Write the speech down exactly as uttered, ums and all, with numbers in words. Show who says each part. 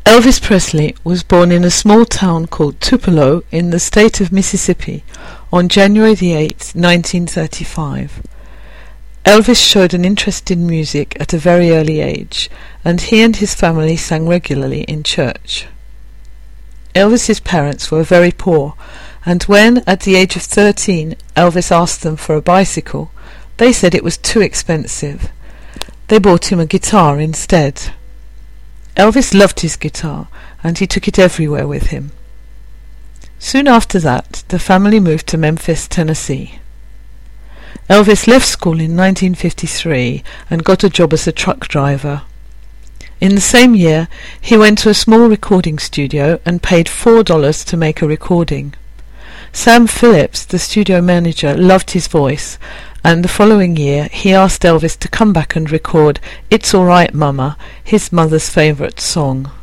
Speaker 1: Elvis Presley was born in a small town called Tupelo in the state of Mississippi on January the eighth, nineteen thirty-five. Elvis showed an interest in music at a very early age, and he and his family sang regularly in church. Elvis's parents were very poor, and when, at the age of thirteen, Elvis asked them for a bicycle, they said it was too expensive. They bought him a guitar instead. Elvis loved his guitar, and he took it everywhere with him. Soon after that, the family moved to Memphis, Tennessee. Elvis left school in nineteen fifty-three and got a job as a truck driver. In the same year, he went to a small recording studio and paid four dollars to make a recording. Sam Phillips, the studio manager, loved his voice, and the following year he asked Elvis to come back and record "It's All Right, Mama," his mother's favourite song.